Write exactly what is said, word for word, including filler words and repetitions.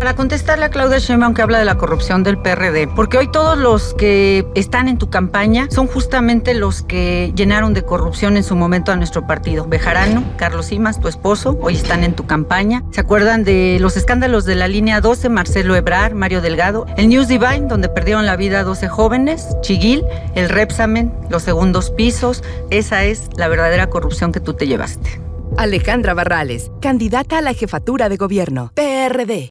Para contestarle a Claudia Sheinbaum que habla de la corrupción del P R D, porque hoy todos los que están en tu campaña son justamente los que llenaron de corrupción en su momento a nuestro partido. Bejarano, Carlos Simas, tu esposo, hoy están en tu campaña. ¿Se acuerdan de los escándalos de la línea doce, Marcelo Ebrard, Mario Delgado? El News Divine, donde perdieron la vida doce jóvenes, Chiguil, el Repsamen, los segundos pisos. Esa es la verdadera corrupción que tú te llevaste. Alejandra Barrales, candidata a la jefatura de gobierno, P R D.